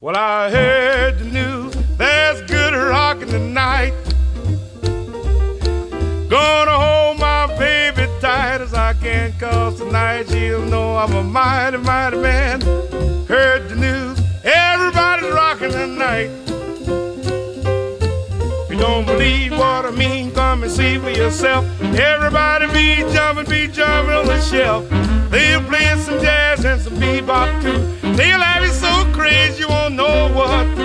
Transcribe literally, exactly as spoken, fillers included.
Well, I heard the news, there's good rockin' tonight. Gonna hold my baby tight as I can, cause tonight she'll know I'm a mighty, mighty man. Heard the news, everybody's rockin' tonight. If you don't believe what I mean, come and see for yourself. Everybody be jumping, be jumping on the shelf. They'll play some jazz and some bebop too. They'll have you so crazy you won't know what to